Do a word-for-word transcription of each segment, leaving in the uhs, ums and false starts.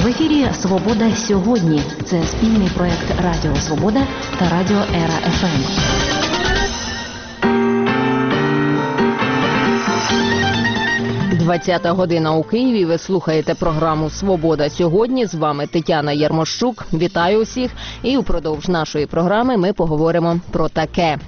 В ефірі «Свобода сьогодні». Це спільний проєкт Радіо Свобода та Радіо Ера еф ем. двадцята година у Києві. Ви слухаєте програму «Свобода сьогодні». З вами Тетяна Ярмощук. Вітаю усіх. І упродовж нашої програми ми поговоримо про таке.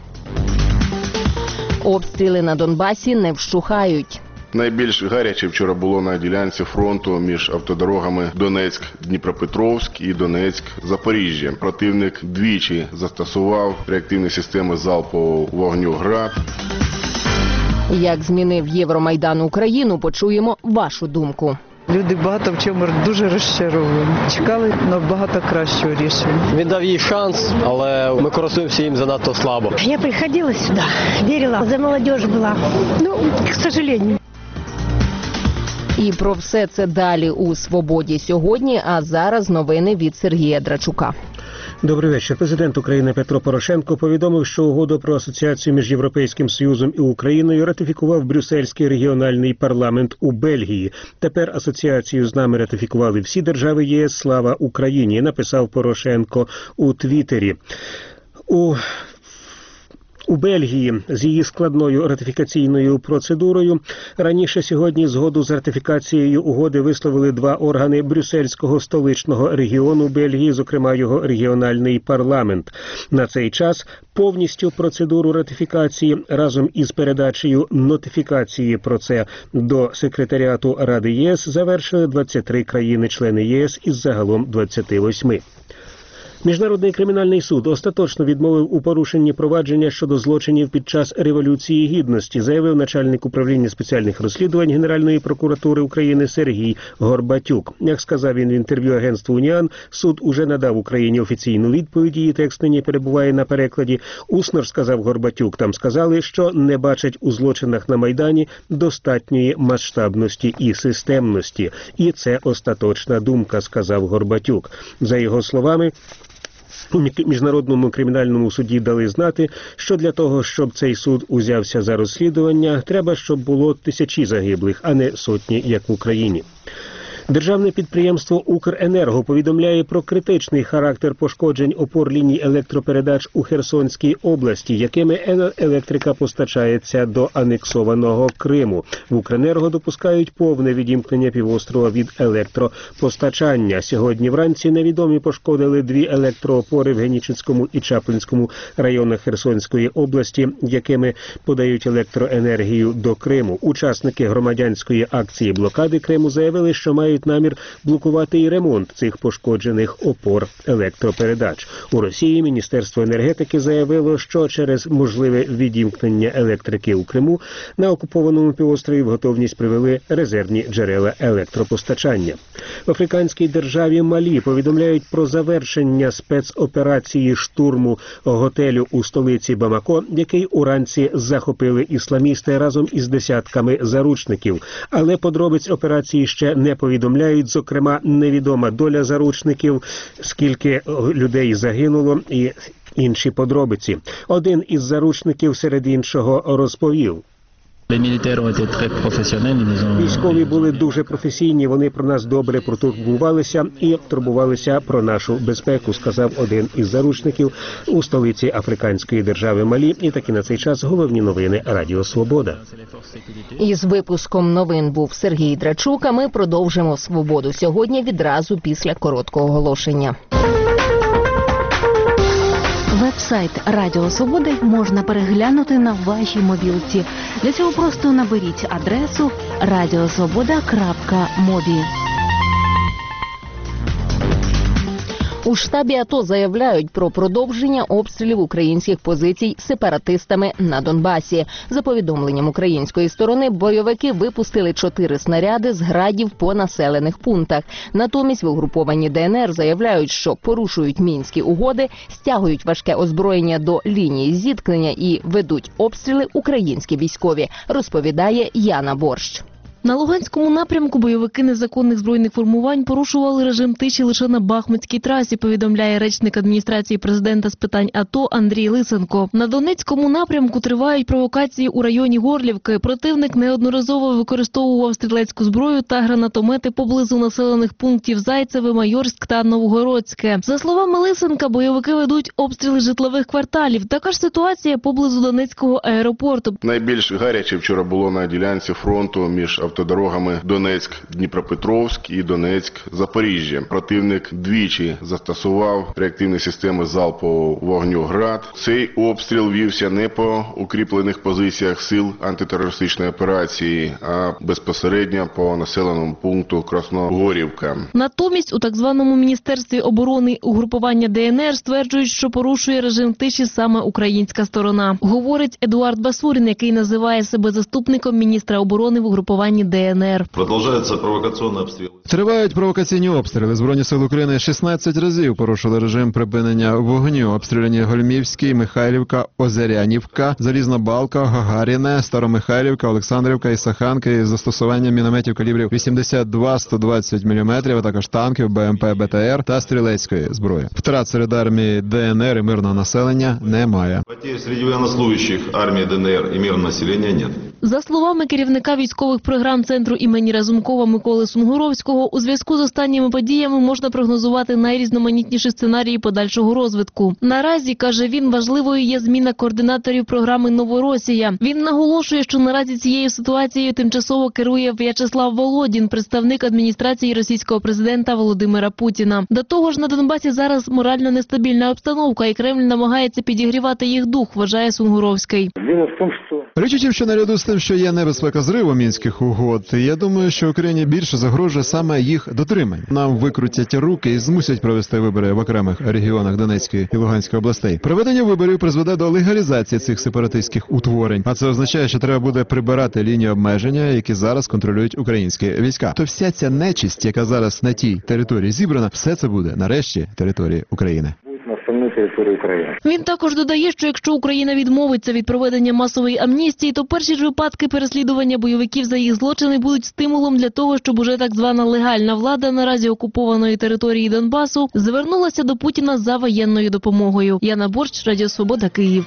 Обстріли на Донбасі не вщухають. Найбільш гаряче вчора було на ділянці фронту між автодорогами Донецьк-Дніпропетровськ і Донецьк-Запоріжжя. Противник двічі застосував реактивні системи залпового вогню «Град». Як змінив Євромайдан Україну, почуємо вашу думку. Люди багато в чому дуже розчаровані. Чекали набагато кращого рішення. Він дав їй шанс, але ми користуємося їм занадто слабо. Я приходила сюди, вірила, за молодіж була. Ну, к сожалению. І про все це далі у «Свободі сьогодні», а зараз новини від Сергія Драчука. Добрий вечір. Президент України Петро Порошенко повідомив, що угоду про асоціацію між Європейським Союзом і Україною ратифікував Брюссельський регіональний парламент у Бельгії. Тепер асоціацію з нами ратифікували всі держави ЄС. Слава Україні, написав Порошенко у Твіттері. У У Бельгії з її складною ратифікаційною процедурою раніше сьогодні згоду з ратифікацією угоди висловили два органи Брюссельського столичного регіону Бельгії, зокрема його регіональний парламент. На цей час повністю процедуру ратифікації разом із передачею нотифікації про це до секретаріату Ради ЄС завершили двадцять три країни-члени ЄС із загалом двадцяти восьми. Міжнародний кримінальний суд остаточно відмовив у порушенні провадження щодо злочинів під час Революції Гідності, заявив начальник управління спеціальних розслідувань Генеральної прокуратури України Сергій Горбатюк. Як сказав він в інтерв'ю агентству «Уніан», суд уже надав Україні офіційну відповідь, її текст нині перебуває на перекладі. Усно ж, сказав Горбатюк, там сказали, що не бачать у злочинах на Майдані достатньої масштабності і системності. І це остаточна думка, сказав Горбатюк. За його словами, у Міжнародному кримінальному суді дали знати, що для того, щоб цей суд узявся за розслідування, треба, щоб було тисячі загиблих, а не сотні, як в Україні. Державне підприємство «Укренерго» повідомляє про критичний характер пошкоджень опор ліній електропередач у Херсонській області, якими електрика постачається до анексованого Криму. В «Укренерго» допускають повне відімкнення півострова від електропостачання. Сьогодні вранці невідомі пошкодили дві електроопори в Генічеському і Чаплинському районах Херсонської області, якими подають електроенергію до Криму. Учасники громадянської акції блокади Криму заявили, що мають намір блокувати і ремонт цих пошкоджених опор електропередач. У Росії Міністерство енергетики заявило, що через можливе відімкнення електрики у Криму на окупованому півострові в готовність привели резервні джерела електропостачання. В африканській державі Малі повідомляють про завершення спецоперації штурму готелю у столиці Бамако, який уранці захопили ісламісти разом із десятками заручників. Але подробиць операції ще не повідомляють. Зокрема, невідома доля заручників, скільки людей загинуло і інші подробиці. Один із заручників серед іншого розповів. Військові були дуже професійні, вони про нас добре протурбувалися і турбувалися про нашу безпеку, сказав один із заручників у столиці африканської держави Малі. І таки на цей час головні новини Радіо Свобода. Із випуском новин був Сергій Драчук, а ми продовжимо «Свободу сьогодні» відразу після короткого оголошення. Веб-сайт Радіо Свободи можна переглянути на вашій мобілці. Для цього просто наберіть адресу радіосвобода крапка мобі. У штабі АТО заявляють про продовження обстрілів українських позицій сепаратистами на Донбасі. За повідомленням української сторони, бойовики випустили чотири снаряди з градів по населених пунктах. Натомість в угрупованні ДНР заявляють, що порушують мінські угоди, стягують важке озброєння до лінії зіткнення і ведуть обстріли українські військові, розповідає Яна Борщ. На Луганському напрямку бойовики незаконних збройних формувань порушували режим тиші лише на Бахмутській трасі, повідомляє речник адміністрації президента з питань АТО Андрій Лисенко. На Донецькому напрямку тривають провокації у районі Горлівки. Противник неодноразово використовував стрілецьку зброю та гранатомети поблизу населених пунктів Зайцеве, Майорськ та Новгородське. За словами Лисенка, бойовики ведуть обстріли житлових кварталів. Така ж ситуація поблизу Донецького аеропорту. Найбільш гаряче вчора було на ділянці фронту між автодорогами Донецьк-Дніпропетровськ і Донецьк-Запоріжжя. Противник двічі застосував реактивні системи залпового вогню «Град». Цей обстріл вівся не по укріплених позиціях сил антитерористичної операції, а безпосередньо по населеному пункту Красногорівка. Натомість у так званому Міністерстві оборони угрупування ДНР стверджують, що порушує режим тиші саме українська сторона. Говорить Едуард Басурін, який називає себе заступником міністра оборони в угрупуванні ДНР. Продовжуються провокаційні обстріли. Тривають провокаційні обстріли. Збройні сили України шістнадцять разів порушили режим припинення вогню. Обстріляні Гольмівський, Михайлівка, Озерянівка, Залізна Балка, Гагаріне, Старомихайлівка, Олександрівка і Саханки із застосуванням мінометів калібрів вісімдесят два - сто двадцять міліметрів, а також танків, БМП, БТР та стрілецької зброї. Втрат серед армії ДНР і мирного населення немає. Потерь серед воєннослужащих армії ДНР і мирного населення немає. За словами керівника військових програм Центру імені Разумкова Миколи Сунгуровського, у зв'язку з останніми подіями можна прогнозувати найрізноманітніші сценарії подальшого розвитку. Наразі, каже він, важливою є зміна координаторів програми «Новоросія». Він наголошує, що наразі цією ситуацією тимчасово керує В'ячеслав Володін, представник адміністрації російського президента Володимира Путіна. До того ж, на Донбасі зараз морально нестабільна обстановка, і Кремль намагається підігрівати їх дух, вважає Сунгуровський. Річ у тім, що наряду з тим, що є небезпека зриву мінських угод, я думаю, що Україні більше загрожує саме їх дотримання. Нам викрутять руки і змусять провести вибори в окремих регіонах Донецької і Луганської областей. Проведення виборів призведе до легалізації цих сепаратистських утворень, а це означає, що треба буде прибирати лінії обмеження, які зараз контролюють українські війська. То вся ця нечисть, яка зараз на тій території зібрана, все це буде нарешті території України. Він також додає, що якщо Україна відмовиться від проведення масової амністії, то перші ж випадки переслідування бойовиків за їх злочини будуть стимулом для того, щоб уже так звана легальна влада наразі окупованої території Донбасу звернулася до Путіна за воєнною допомогою. Яна Борщ, Радіо Свобода, Київ.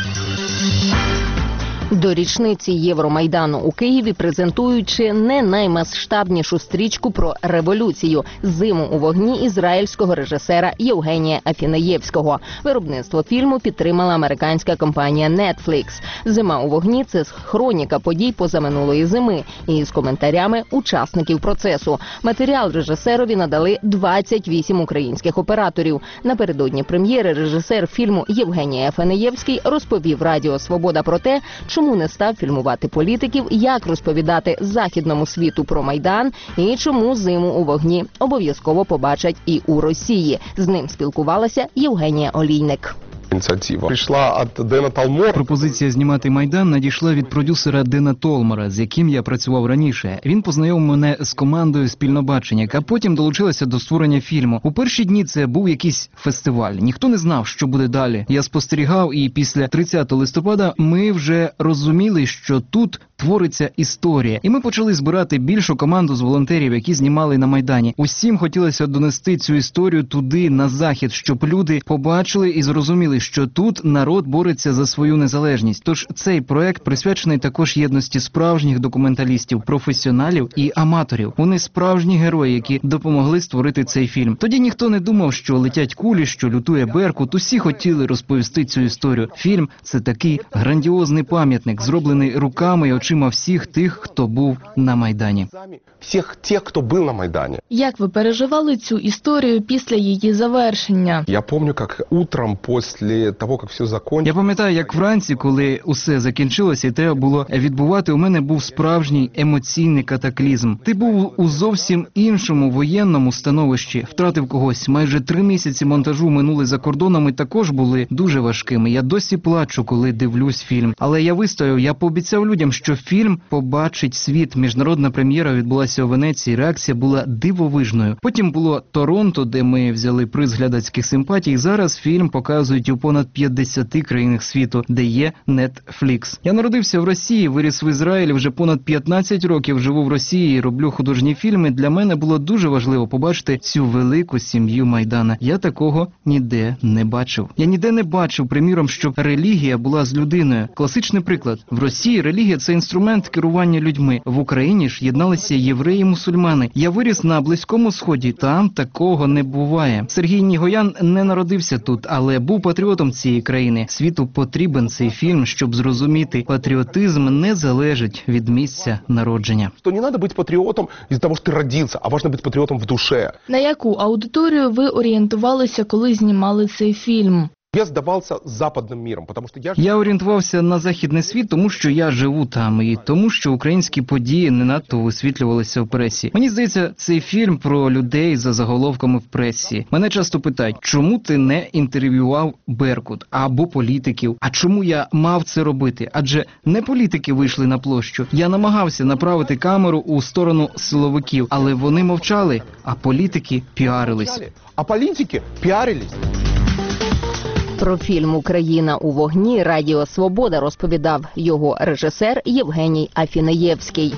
До річниці Євромайдану у Києві, презентуючи не наймасштабнішу стрічку про революцію «Зиму у вогні» ізраїльського режисера Євгенія Афінеєвського. Виробництво фільму підтримала американська компанія Netflix. «Зима у вогні» – це хроніка подій позаминулої зими із коментарями учасників процесу. Матеріал режисерові надали двадцять вісім українських операторів. Напередодні прем'єри режисер фільму Євгеній Афінеєвський розповів Радіо Свобода про те, чому не став фільмувати політиків, як розповідати західному світу про Майдан і чому «Зиму у вогні» обов'язково побачать і у Росії. З ним спілкувалася Євгенія Олійник. Ініціатива прийшла від Дена Талмора. Пропозиція знімати «Майдан» надійшла від продюсера Дена Толмора, з яким я працював раніше. Він познайомив мене з командою «Спільнобачення», а потім долучилася до створення фільму. У перші дні це був якийсь фестиваль. Ніхто не знав, що буде далі. Я спостерігав, і після тридцятого листопада ми вже розуміли, що тут твориться історія. І ми почали збирати більшу команду з волонтерів, які знімали на Майдані. Усім хотілося донести цю історію туди, на захід, щоб люди побачили і зрозуміли, що тут народ бореться за свою незалежність. Тож цей проект присвячений також єдності справжніх документалістів, професіоналів і аматорів. Вони справжні герої, які допомогли створити цей фільм. Тоді ніхто не думав, що летять кулі, що лютує Беркут. Усі хотіли розповісти цю історію. Фільм – це такий грандіозний пам'ятник, зроблений руками і очима всіх тих, хто був на Майдані. Всіх тих, хто був на Майдані. Як ви переживали цю історію після її завершення? Я пам'ятаю, як утром після того, як все закінчилося. Я пам'ятаю, як вранці, коли усе закінчилося і треба було відбувати, у мене був справжній емоційний катаклізм. Ти був у зовсім іншому воєнному становищі, втратив когось. Майже три місяці монтажу минули за кордоном і також були дуже важкими. Я досі плачу, коли дивлюсь фільм. Але я вистояв, я пообіцяв людям, що фільм побачить світ. Міжнародна прем'єра відбулася у Венеції, реакція була дивовижною. Потім було Торонто, де ми взяли приз глядацьких симпатій. Зараз фільм показують у понад п'ятдесяти країнах світу, де є Netflix. Я народився в Росії, виріс в Ізраїлі, вже понад п'ятнадцять років живу в Росії і роблю художні фільми. Для мене було дуже важливо побачити цю велику сім'ю Майдана. Я такого ніде не бачив. Я ніде не бачив, приміром, щоб релігія була з людиною. Класичний приклад. В Росії релігія – це інструмент керування людьми. В Україні ж єдналися євреї і мусульмани. Я виріс на Близькому Сході. Там такого не буває. Сергій Нігоян не народився тут, але був патріотом цієї країни. Світу потрібен цей фільм, щоб зрозуміти, патріотизм не залежить від місця народження. Что не надо быть патриотом из-за того, что ты родился, а важно быть патриотом в душе. На яку аудиторію ви орієнтувалися, коли знімали цей фільм? Я здавался западным миром, потому что я... Я орієнтувався на західний світ, тому що я живу там, і тому, що українські події не надто висвітлювалися в пресі. Мені здається, цей фільм про людей за заголовками в пресі. Мене часто питають, чому ти не інтерв'ював Беркут або політиків? А чому я мав це робити? Адже не політики вийшли на площу. Я намагався направити камеру у сторону силовиків, але вони мовчали, а політики піарились. А політики піарились. Про фільм «Україна у вогні» Радіо Свобода розповідав його режисер Євгеній Афінеєвський.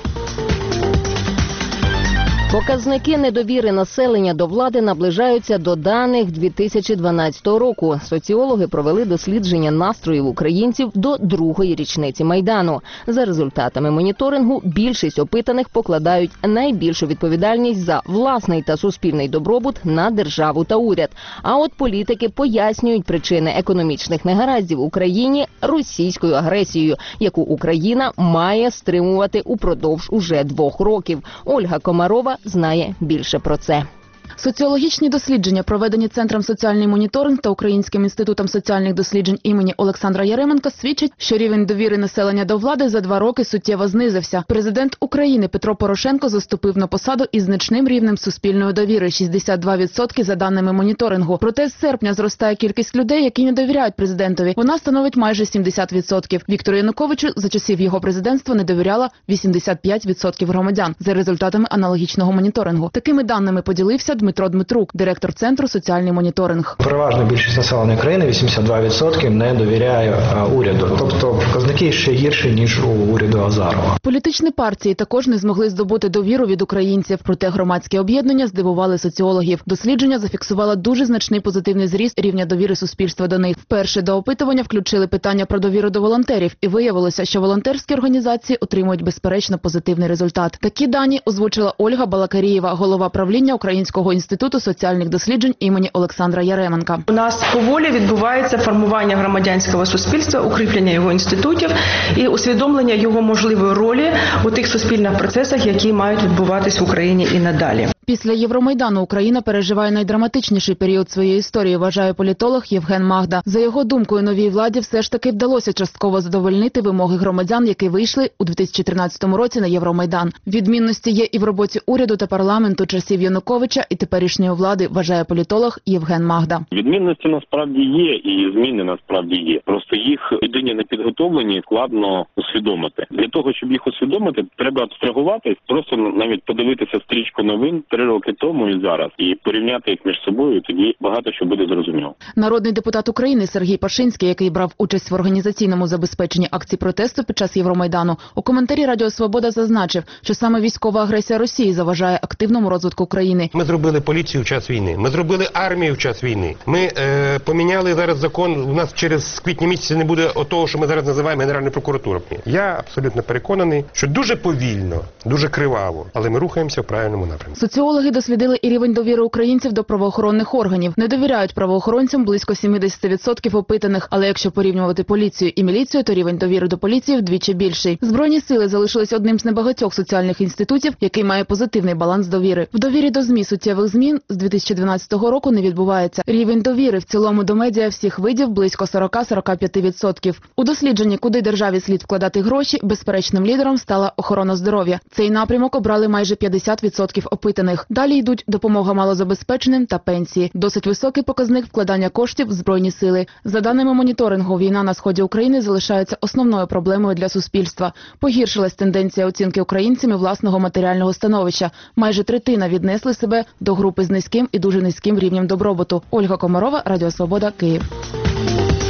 Показники недовіри населення до влади наближаються до даних дві тисячі дванадцятого року. Соціологи провели дослідження настроїв українців до другої річниці Майдану. За результатами моніторингу, більшість опитаних покладають найбільшу відповідальність за власний та суспільний добробут на державу та уряд. А от політики пояснюють причини економічних негараздів в Україні російською агресією, яку Україна має стримувати упродовж уже двох років. Ольга Комарова знає більше про це. Соціологічні дослідження, проведені Центром «Соціальний моніторинг» та Українським інститутом соціальних досліджень імені Олександра Яременка, свідчать, що рівень довіри населення до влади за два роки суттєво знизився. Президент України Петро Порошенко заступив на посаду із значним рівнем суспільної довіри – шістдесят два відсотки за даними моніторингу. Проте з серпня зростає кількість людей, які не довіряють президентові. Вона становить майже сімдесят відсотків. Віктору Януковичу за часів його президентства не довіряло вісімдесят п'ять відсотків громадян за результатами аналогічного моніторингу. Такими даними поділився Дмитро Дмитрук, директор Центру «Соціальний моніторинг». Переважна більшість населення країни, вісімдесят два відсотки, не довіряє а, уряду. Тобто показники ще гірші, ніж у уряду Азарова. Політичні партії також не змогли здобути довіру від українців. Проте громадські об'єднання здивували соціологів. Дослідження зафіксувало дуже значний позитивний зріст рівня довіри суспільства до них. Вперше до опитування включили питання про довіру до волонтерів. І виявилося, що волонтерські організації отримують безперечно позитивний результат. Такі дані озвучила Ольга Балакарієва, голова правління Українського інституту соціальних досліджень імені Олександра Яременка. У нас поволі відбувається формування громадянського суспільства, укріплення його інститутів і усвідомлення його можливої ролі у тих суспільних процесах, які мають відбуватись в Україні і надалі. Після Євромайдану Україна переживає найдраматичніший період своєї історії, вважає політолог Євген Магда. За його думкою, новій владі все ж таки вдалося частково задовольнити вимоги громадян, які вийшли у дві тисячі тринадцятому році на Євромайдан. Відмінності є і в роботі уряду та парламенту часів Януковича і теперішньої влади, вважає політолог Євген Магда. Відмінності насправді є і зміни насправді є. Просто їх людині не підготовлені, складно усвідомити. Для того, щоб їх усвідомити, треба абстрагуватись, просто навіть подивитися стрічку новин три роки тому і зараз, і порівняти їх між собою, і тоді багато що буде зрозуміло. Народний депутат України Сергій Пашинський, який брав участь в організаційному забезпеченні акцій протесту під час Євромайдану, у коментарі Радіо Свобода зазначив, що саме військова агресія Росії заважає активному розвитку країни. Ми зробили поліцію в час війни, ми зробили армію в час війни, ми е, поміняли зараз закон, у нас через квітні місяці не буде отого, що ми зараз називаємо Генеральною прокуратурою. Я абсолютно переконаний, що дуже повільно, дуже криваво, але ми рухаємося в правильному напрямку. Соціологи дослідили і рівень довіри українців до правоохоронних органів. Не довіряють правоохоронцям близько сімдесят відсотків опитаних, але якщо порівнювати поліцію і міліцію, то рівень довіри до поліції вдвічі більший. Збройні сили залишились одним з небагатьох соціальних інститутів, який має позитивний баланс довіри. В довірі до ЗМІ суттєвих змін з дві тисячі дванадцятого року не відбувається. Рівень довіри в цілому до медіа всіх видів близько сорок - сорок п'ять відсотків. У дослідженні, куди державі слід вкладати гроші, безперечним лідером стала охорона здоров'я. Цей напрямок обрали майже п'ятдесят відсотків опитаних. Далі йдуть допомога малозабезпеченим та пенсії. Досить високий показник вкладання коштів в Збройні сили. За даними моніторингу, війна на сході України залишається основною проблемою для суспільства. Погіршилась тенденція оцінки українцями власного матеріального становища. Майже третина віднесли себе до групи з низьким і дуже низьким рівнем добробуту. Ольга Комарова, Радіо Свобода, Київ.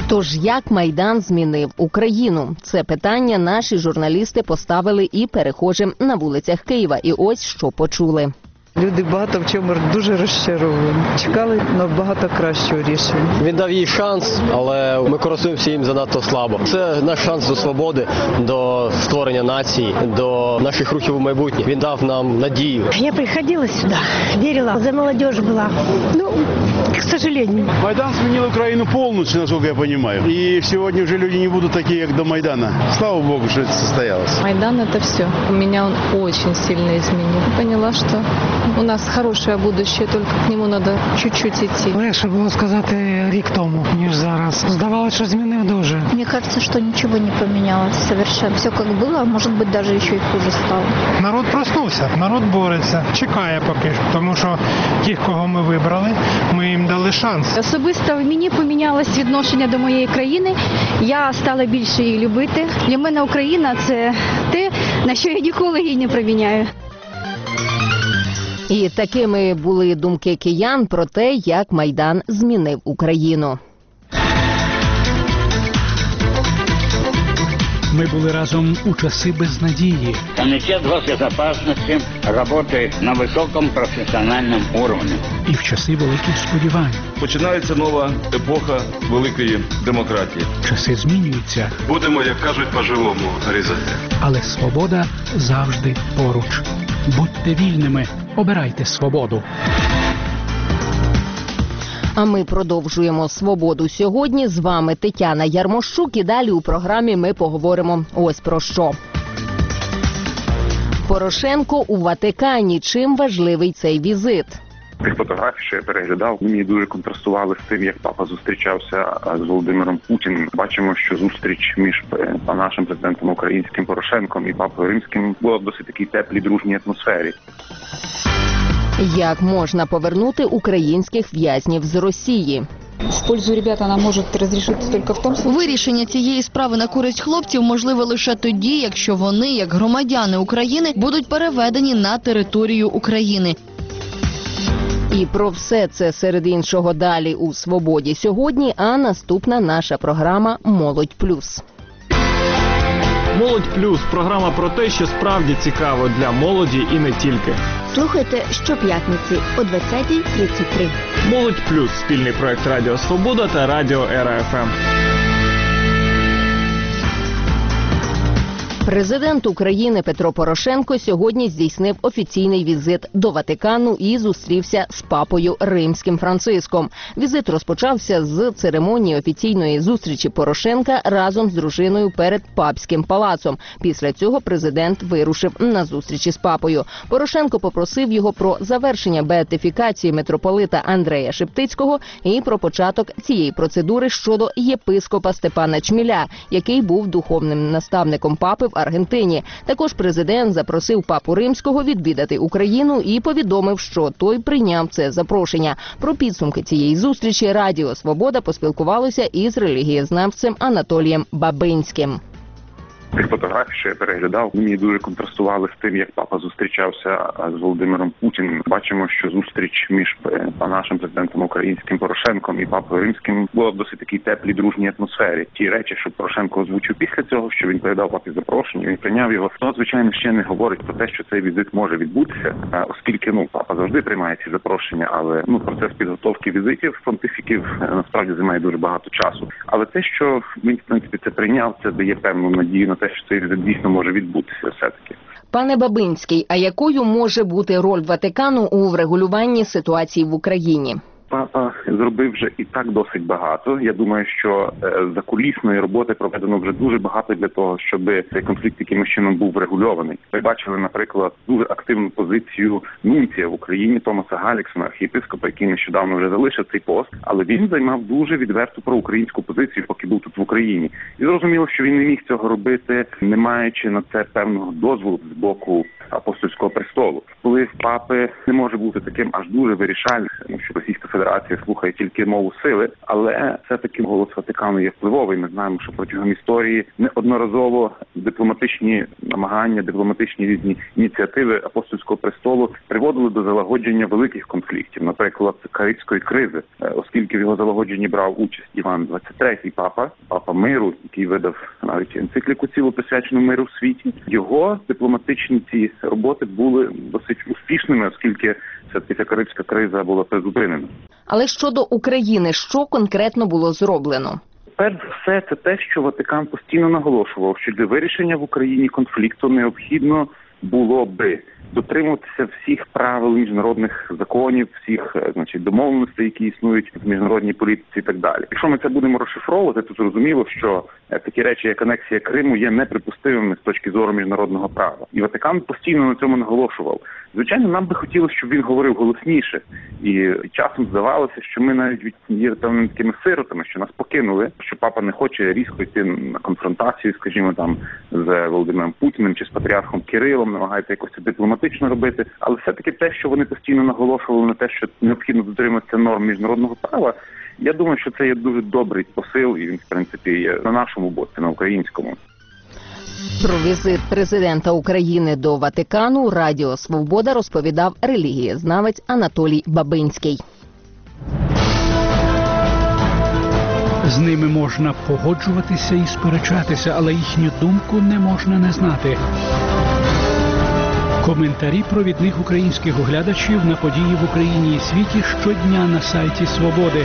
Тож як Майдан змінив Україну? Це питання наші журналісти поставили і перехожим на вулицях Києва. І ось що почули. Люди багато в чому дуже розчаровані. Чекали набагато кращого рішення. Він дав їй шанс, але ми користуємося їм занадто слабо. Це наш шанс до свободи, до створення нації, до наших рухів у майбутнє. Він дав нам надію. Я приходила сюда, верила, за молодежь была. Ну, к сожалению. Майдан сменил Украину полностью, насколько я понимаю. И сегодня уже люди не будут такие, как до Майдана. Слава Богу, что это состоялось. Майдан — это все. Меня он очень сильно изменил. Поняла, что у нас хорошее будущее, только к нему надо чуть-чуть идти. Легше було сказати рік тому, ніж зараз. Здавалося, що змінив дуже. Мне кажется, что ничего не поменялось совершенно. Все как было, а может быть даже еще и хуже стало. Народ проснувся, народ бореться, чекає поки що, тому що тих, кого ми вибрали, ми їм дали шанс. Особисто в мені помінялось відношення до моєї країни. Я стала більше її любити. Для мене Україна – це те, на що я ніколи її не проміняю. І такими були думки киян про те, як Майдан змінив Україну. Мы были разом у часы безнадеги. Комитет госбезопасности работает на высоком профессиональном уровне. І в часи великих сподівань. Починається нова епоха великої демократії. Часи змінюються. Будемо, як кажуть, по-живому різати. Але свобода завжди поруч. Будьте вільними, обирайте свободу. А ми продовжуємо «Свободу сьогодні». З вами Тетяна Ярмощук. І далі у програмі ми поговоримо ось про що. Порошенко у Ватикані. Чим важливий цей візит? Тих фотографій, що я переглядав, мені дуже контрастували з тим, як папа зустрічався з Володимиром Путіним. Бачимо, що зустріч між нашим президентом українським Порошенком і папою римським була в досить такій теплій, дружній атмосфері. Як можна повернути українських в'язнів з Росії? В пользу ребят вона може розрішитися тільки в тому случае. Вирішення цієї справи на користь хлопців можливе лише тоді, якщо вони, як громадяни України, будуть переведені на територію України. І про все це серед іншого далі у «Свободі сьогодні», а наступна наша програма «Молодь плюс». «Молодь плюс» – програма про те, що справді цікаво для молоді і не тільки. Слухайте щоп'ятниці о двадцятій тридцять три. «Молодь плюс» – спільний проект Радіо Свобода та Радіо Ера еф ем. Президент України Петро Порошенко сьогодні здійснив офіційний візит до Ватикану і зустрівся з папою римським Франциском. Візит розпочався з церемонії офіційної зустрічі Порошенка разом з дружиною перед папським палацом. Після цього президент вирушив на зустрічі з папою. Порошенко попросив його про завершення беатифікації митрополита Андрея Шептицького і про початок цієї процедури щодо єпископа Степана Чміля, який був духовним наставником папи в Аргентині. Також президент запросив папу римського відвідати Україну і повідомив, що той прийняв це запрошення. Про підсумки цієї зустрічі Радіо Свобода поспілкувалося із релігієзнавцем Анатолієм Бабинським. Тих фотографій, що я переглядав, мені дуже контрастували з тим, як папа зустрічався з Володимиром Путіним. Бачимо, що зустріч між нашим президентом українським Порошенком і папою римським була в досить такій теплій, дружній атмосфері. Ті речі, що Порошенко озвучив після цього, що він передав папі запрошення, він прийняв його, то, звичайно, ще не говорить про те, що цей візит може відбутися, оскільки, ну, папа завжди приймає ці запрошення, але, ну, процес підготовки візитів понтифіків насправді займає дуже багато часу. Але те, що він, в принципі, це прийняв, це дає певну надію на те, що це дійсно може відбутися все-таки. Пане Бабинський, а якою може бути роль Ватикану у врегулюванні ситуації в Україні? Папа зробив вже і так досить багато. Я думаю, що закулісної роботи проведено вже дуже багато для того, щоб цей конфлікт якимось чином був врегульований. Ми бачили, наприклад, дуже активну позицію нунція в Україні Томаса Галіксона, архієпископа, який нещодавно вже залишив цей пост, але він займав дуже відверту проукраїнську позицію, поки був тут в Україні. І зрозуміло, що він не міг цього робити, не маючи на це певного дозволу з боку апостольського престолу. Коли папи не може бути таким аж дуже вирішальним, тому що Російська Федерація слухає тільки мову сили, але все-таки голос Ватикану є впливовий. Ми знаємо, що протягом історії неодноразово дипломатичні намагання, дипломатичні різні ініціативи апостольського престолу приводили до залагодження великих конфліктів, наприклад, Карибської кризи, оскільки в його залагодженні брав участь Іван двадцять третій папа, папа миру, який видав навіть енцикліку цілу присвячену миру в світі. Його дипломатичні ці роботи були досить успішними, оскільки все-таки ця Карибська криза була призупинена. Але щодо України, що конкретно було зроблено? Перш за все, це те, що Ватикан постійно наголошував, що для вирішення в Україні конфлікту необхідно було би дотримуватися всіх правил міжнародних законів, всіх, значить, домовленостей, які існують в міжнародній політиці і так далі. Якщо ми це будемо розшифровувати, то зрозуміло, що такі речі, як анексія Криму, є неприпустимими з точки зору міжнародного права. І Ватикан постійно на цьому наголошував. Звичайно, нам би хотілося, щоб він говорив голосніше. І часом здавалося, що ми навіть є певними такими сиротами, що нас покинули, що папа не хоче різко йти на конфронтацію, скажімо, там з Володимиром Путіним чи з патріархом Кирилом, намагається якось це дипломатично робити. Але все-таки те, що вони постійно наголошували на те, що необхідно дотримуватися норм міжнародного права, я думаю, що це є дуже добрий посил, і він, в принципі, є на нашому боці, на українському. Про візит президента України до Ватикану Радіо Свобода розповідав релігієзнавець Анатолій Бабинський. З ними можна погоджуватися і сперечатися, але їхню думку не можна не знати. Коментарі провідних українських оглядачів на події в Україні і світі щодня на сайті Свободи.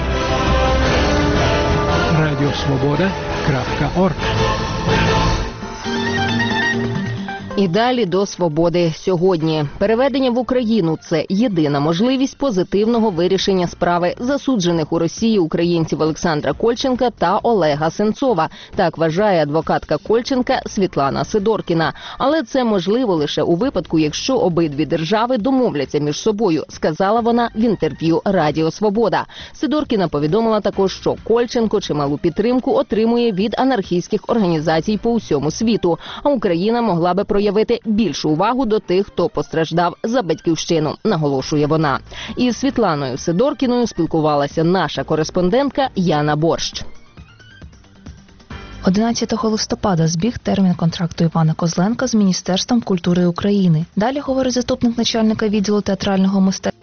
радіо свобода крапка орг. І далі до свободи сьогодні. Переведення в Україну – це єдина можливість позитивного вирішення справи засуджених у Росії українців Олександра Кольченка та Олега Сенцова. Так вважає адвокатка Кольченка Світлана Сидоркіна. Але це можливо лише у випадку, якщо обидві держави домовляться між собою, сказала вона в інтерв'ю Радіо Свобода. Сидоркіна повідомила також, що Кольченко чималу підтримку отримує від анархістських організацій по всьому світу, а Україна могла би проявити Явити більшу увагу до тих, хто постраждав за батьківщину, наголошує вона. Із Світланою Сидоркіною спілкувалася наша кореспондентка Яна Борщ. одинадцятого листопада збіг термін контракту Івана Козленка з Міністерством культури України. Далі говорить заступник начальника відділу театрального мистецтва.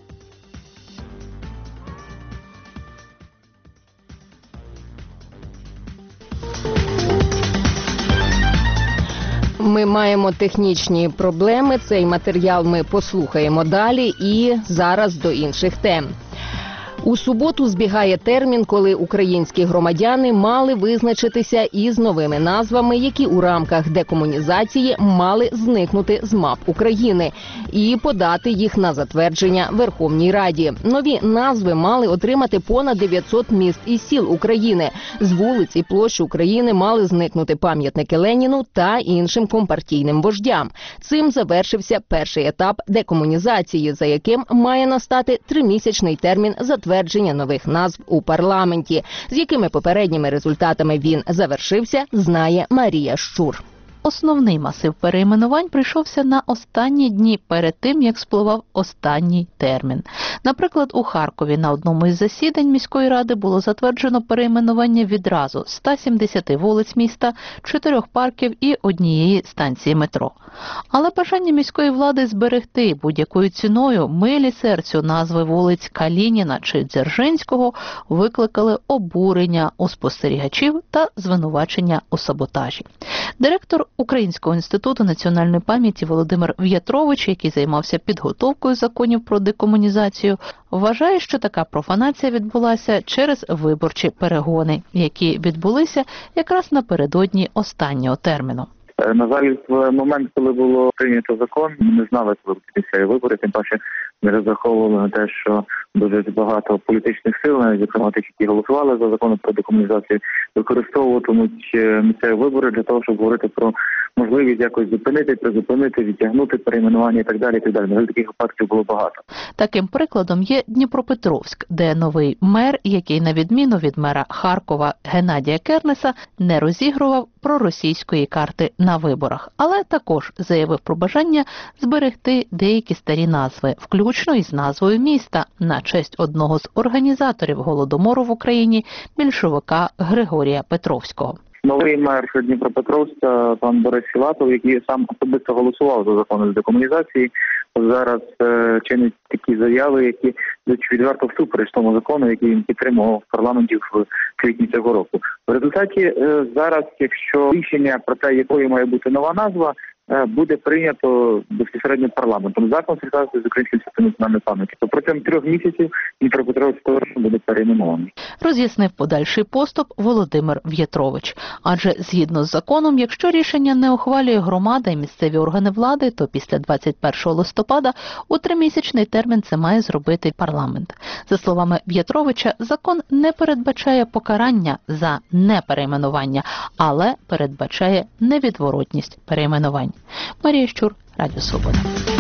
Ми маємо технічні проблеми, цей матеріал ми послухаємо далі і зараз до інших тем. У суботу збігає термін, коли українські громадяни мали визначитися із новими назвами, які у рамках декомунізації мали зникнути з мап України і подати їх на затвердження Верховній Раді. Нові назви мали отримати понад дев'ятсот міст і сіл України. З вулиць і площ України мали зникнути пам'ятники Леніну та іншим компартійним вождям. Цим завершився перший етап декомунізації, за яким має настати тримісячний термін затвердження Затвердження нових назв у парламенті. З якими попередніми результатами він завершився, знає Марія Щур. Основний масив перейменувань прийшовся на останні дні перед тим, як спливав останній термін. Наприклад, у Харкові на одному із засідань міської ради було затверджено перейменування відразу ста сімдесяти вулиць міста, чотирьох парків і однієї станції метро. Але бажання міської влади зберегти будь-якою ціною милі серцю назви вулиць Калініна чи Дзержинського викликали обурення у спостерігачів та звинувачення у саботажі. Директор Українського інституту національної пам'яті Володимир В'ятрович, який займався підготовкою законів про декомунізацію, вважає, що така профанація відбулася через виборчі перегони, які відбулися якраз напередодні останнього терміну. На жаль, в момент, коли було прийнято закон, ми не знали, коли відбудуться вибори, тим паче не розраховували на те, що дуже багато політичних сил, навіть зокрема тих, які голосували за закон про декомунізацію, використовуватимуть місцеві вибори для того, щоб говорити про можливість якось зупинити, призупинити, відтягнути перейменування і так далі. І так далі. Таких випадків було багато. Таким прикладом є Дніпропетровськ, де новий мер, який на відміну від мера Харкова Геннадія Кернеса, не розігрував проросійської карти на виборах, але також заявив про бажання зберегти деякі старі назви, включно із назвою міста, на честь одного з організаторів Голодомору в Україні – більшовика Григорія Петровського. Новий мер Дніпропетровська, пан Борис Філатов, який сам особисто голосував за закон з декомунізації, зараз е, чинить такі заяви, які відверто всупереч тому закону, який він підтримував в парламенті в квітні цього року. В результаті е, зараз, якщо рішення про те, якою має бути нова назва, е, буде прийнято безпосередньо парламентом за консультацією з Українським інститутом національної пам'яті, то протягом трьох місяців Дніпропетровськ буде перейменований. Роз'яснив подальший поступ Володимир В'ятрович. Адже згідно з законом, якщо рішення не ухвалює громада і місцеві органи влади, то після двадцять першого листопада у тримісячний термін це має зробити парламент. За словами В'ятровича, закон не передбачає покарання за неперейменування, але передбачає невідворотність перейменувань. Марія Щур, Радіо Свобода.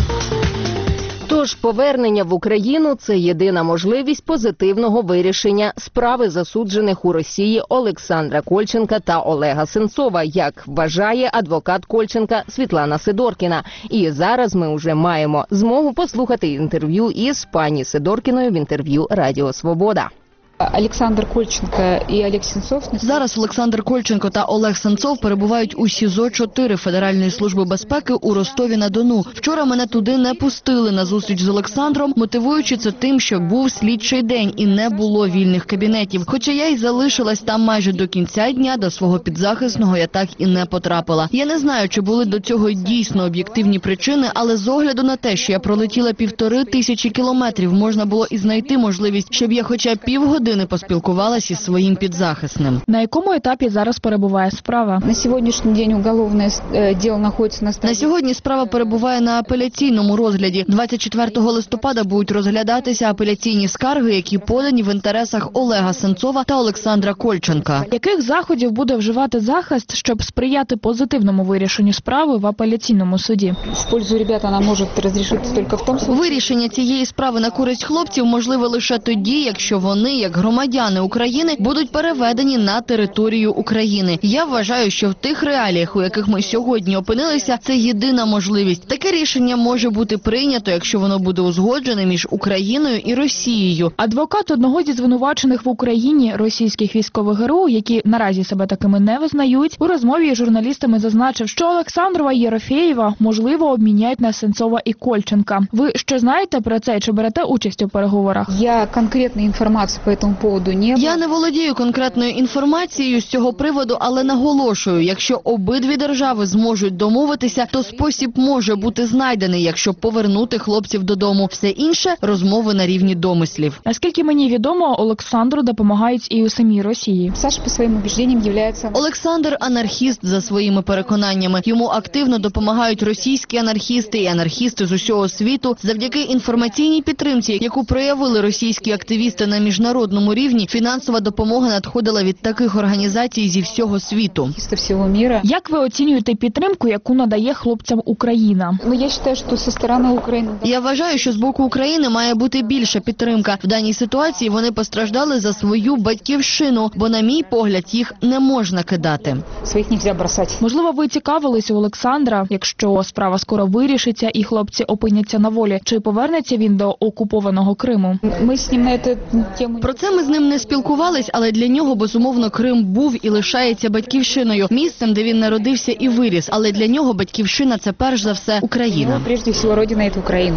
Тож повернення в Україну – це єдина можливість позитивного вирішення справи засуджених у Росії Олександра Кольченка та Олега Сенцова, як вважає адвокат Кольченка Світлана Сидоркіна. І зараз ми вже маємо змогу послухати інтерв'ю із пані Сидоркіною в інтерв'ю Радіо Свобода. Олександр Кольченко і Олег Сенцов. Зараз Олександр Кольченко та Олег Сенцов перебувають у СІЗО чотири Федеральної служби безпеки у Ростові-на-Дону. Вчора мене туди не пустили на зустріч з Олександром, мотивуючи це тим, що був слідчий день і не було вільних кабінетів. Хоча я й залишилась там майже до кінця дня, до свого підзахисного я так і не потрапила. Я не знаю, чи були до цього дійсно об'єктивні причини, але з огляду на те, що я пролетіла півтори тисячі кілометрів, можна було і знайти можливість, щоб я хоча півгодини не поспілкувалася із своїм підзахисним. На якому етапі зараз перебуває справа? На сьогоднішній день уголовне діло знаходиться на стадії. На сьогодні справа перебуває на апеляційному розгляді. двадцять четвертого листопада будуть розглядатися апеляційні скарги, які подані в інтересах Олега Сенцова та Олександра Кольченка. Яких заходів буде вживати захист, щоб сприяти позитивному вирішенню справи в апеляційному суді? В пользу ребят вона може розрішитися тільки в тому случае. Вирішення цієї справи на користь хлопців можливе лише тоді, якщо вони, як громадяни України, будуть переведені на територію України. Я вважаю, що в тих реаліях, у яких ми сьогодні опинилися, це єдина можливість. Таке рішення може бути прийнято, якщо воно буде узгоджене між Україною і Росією. Адвокат одного зі звинувачених в Україні російських військових ГРУ, які наразі себе такими не визнають, у розмові з журналістами зазначив, що Олександрова і Єрофєєва, можливо, обміняють на Сенцова і Кольченка. Ви що знаєте про це, чи берете участь у переговорах? Я конкретної інформації по цьому поводу не... Я не володію конкретною інформацією з цього приводу, але наголошую, якщо обидві держави зможуть домовитися, то спосіб може бути знайдений, якщо повернути хлопців додому. Все інше – розмови на рівні домислів. Наскільки мені відомо, Олександру допомагають і у самій Росії. Саша по своїм убежденням є... Олександр – анархіст за своїми переконаннями. Йому активно допомагають російські анархісти і анархісти з усього світу. Завдяки інформаційній підтримці, яку проявили російські активісти на міжнародному рівні, фінансова допомога надходила від таких організацій зі всього світу. Як ви оцінюєте підтримку, яку надає хлопцям Україна? Ну, я вважаю, що зі сторони України... Я вважаю, що з боку України має бути більша підтримка. В даній ситуації вони постраждали за свою батьківщину, бо, на мій погляд, їх не можна кидати. Своїх не можна бросати. Можливо, ви цікавились у Олександра, якщо справа скоро вирішиться і хлопці опиняться на волі, чи повернеться він до окупованого Криму? Ми з ним на цю тему... Про це ми з ним не спілкувались, але для нього, безумовно, Крим був і лишається батьківщиною, місцем, де він народився і виріс. Але для нього батьківщина – це перш за все Україна. Ну, прежде всього, родина – це Україна.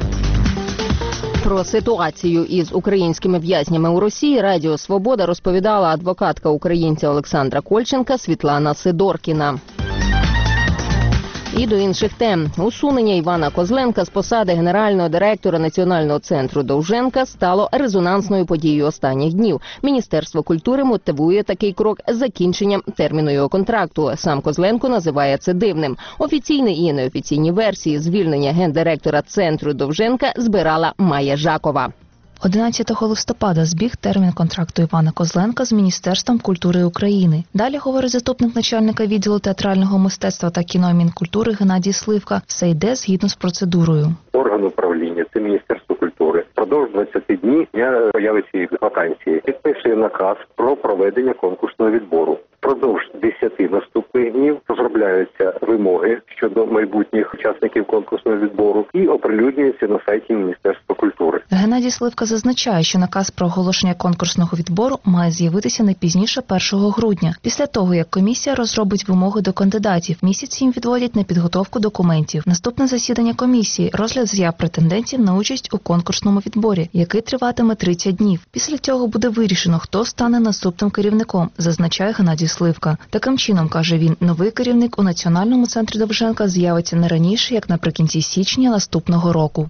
Про ситуацію із українськими в'язнями у Росії Радіо Свобода розповідала адвокатка українця Олександра Кольченка Світлана Сидоркіна. І до інших тем. Усунення Івана Козленка з посади генерального директора Національного центру Довженка стало резонансною подією останніх днів. Міністерство культури мотивує такий крок закінченням терміну його контракту. Сам Козленко називає це дивним. Офіційні і неофіційні версії звільнення гендиректора центру Довженка збирала Майя Жакова. одинадцятого листопада збіг термін контракту Івана Козленка з Міністерством культури України. Далі говорить заступник начальника відділу театрального мистецтва та кіно Мінкультури Геннадій Сливка. Все йде згідно з процедурою. Орган управління – це Міністерство культури. Продовж двадцять днів дня появи цієї вакансії підписує наказ про проведення конкурсного відбору. Продовж десяти наступних днів розробляються вимоги щодо майбутніх учасників конкурсного відбору і оприлюднюються на сайті Міністерства культури. Геннадій Сливка зазначає, що наказ про оголошення конкурсного відбору має з'явитися не пізніше першого грудня. Після того, як комісія розробить вимоги до кандидатів, місяць їм відводять на підготовку документів. Наступне засідання комісії – розгляд заяв претендентів на участь у конкурсному відборі, який триватиме тридцять днів. Після цього буде вирішено, хто стане наступним керівником, зазначає Геннадій Сливка. Таким чином, каже він, новий керівник у Національному центрі Довженка з'явиться не раніше, як наприкінці січня наступного року.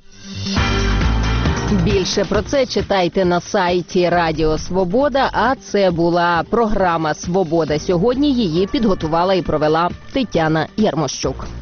Більше про це читайте на сайті Радіо Свобода, а це була програма «Свобода сьогодні». Її підготувала і провела Тетяна Ярмощук.